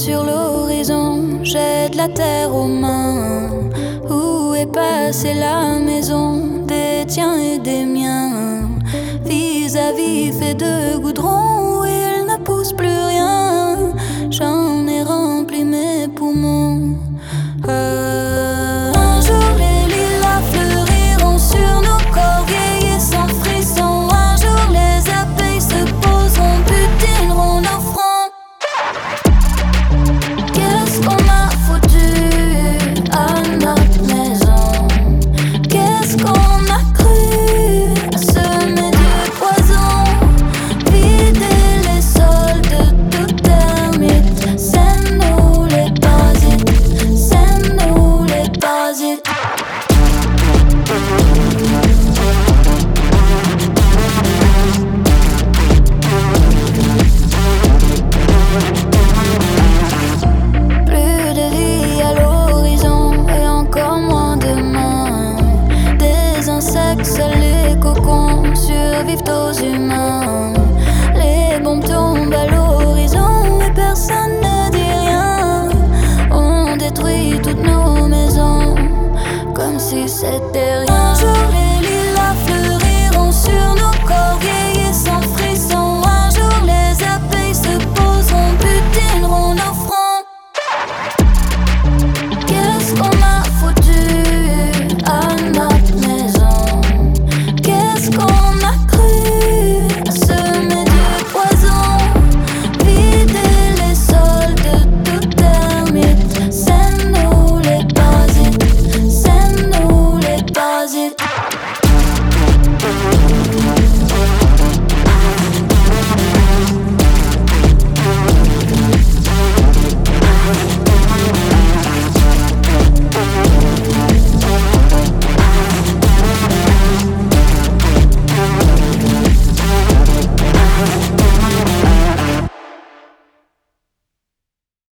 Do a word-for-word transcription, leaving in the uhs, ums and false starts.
sur l'horizon, j'ai de la terre aux mains. Où est passée la maison des tiens et des miens? Vis-à-vis fait de goudron où il ne pousse plus rien. J'en ai rempli mes poumons. Euh, un jour les lilas fleuriront sur nos corps vieillis sans frisson. Un jour les abeilles se poseront, butineront nos fronts. Qu'est-ce qu'on a foutu à notre maison? Qu'est-ce qu'on a cru à semer du poison? Vider les sols de tout termite. C'est nous les parasites, c'est nous les parasites. Plus de vie à l'horizon et encore moins de mains. Des insectes, seuls les cocons survivent aux humains. Les bombes tombent à l'horizon et personne ne dit rien. On détruit toutes nos maisons comme si c'était rien. Un jour, les